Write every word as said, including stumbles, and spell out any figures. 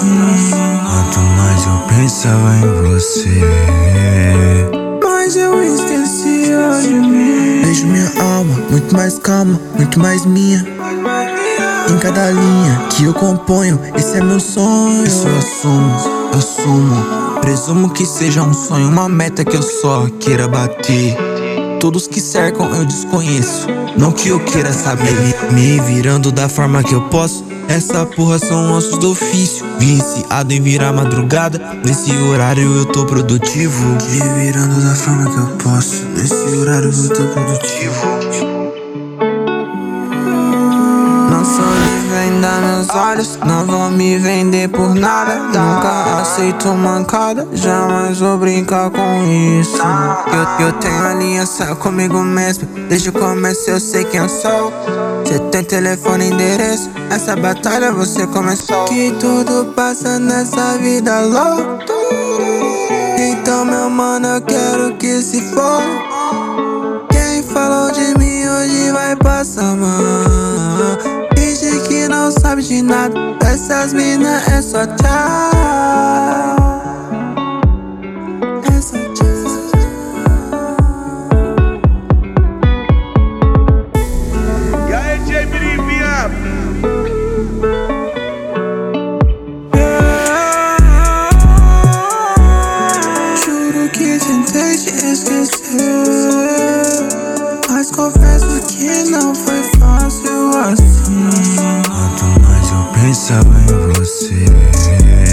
Quanto mais eu pensava em você, mas eu esquecia de mim. Vejo minha alma, muito mais calma, muito mais minha. Em cada linha que eu componho, esse é meu sonho. Isso eu assumo, eu assumo. Presumo que seja um sonho, uma meta que eu só queira bater. Todos que cercam eu desconheço, não que eu queira saber. Me virando da forma que eu posso, essa porra são ossos do ofício. Viciado em virar madrugada, nesse horário eu tô produtivo. me virando da forma que eu posso. Nesse horário eu tô produtivo. Não sou de vendar meus olhos, não vou me vender por nada. Nunca aceito mancada, jamais vou brincar com isso. Eu, eu tenho aliança comigo mesmo, desde o começo eu sei quem eu sou. Cê tem telefone e endereço, essa batalha você começou. Que tudo passa nessa vida louca, então meu mano eu quero que se for. Quem falou de mim hoje vai passar mal. Finge que não sabe de nada, essas mina é só tchau. É só tchau. E aí, J Biribinha? Juro que tentei te esquecer, mas confesso que não foi fácil assim. Quanto mais eu pensava em você,